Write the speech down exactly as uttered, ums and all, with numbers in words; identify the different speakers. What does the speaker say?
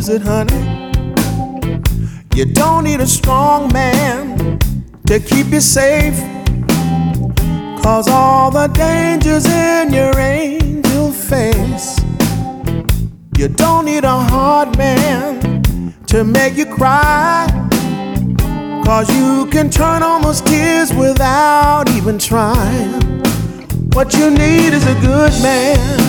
Speaker 1: knows it, honey. You don't need a strong man to keep you safe, 'cause all the dangers in your angel face. You don't need a hard man to make you cry, 'cause you can turn on those tears without even trying. What you need is a good man